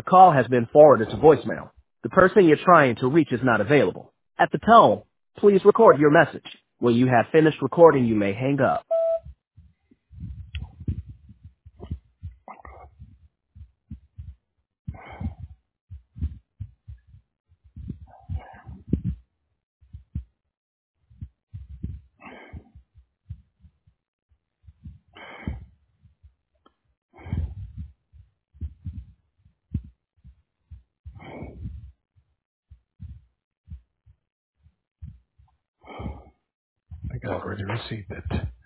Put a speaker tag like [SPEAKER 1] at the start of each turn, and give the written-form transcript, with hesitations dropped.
[SPEAKER 1] call has been forwarded to voicemail. The person you're trying to reach is not available. At the tone, please record your message. When you have finished recording, you may hang up.
[SPEAKER 2] I think I already received it.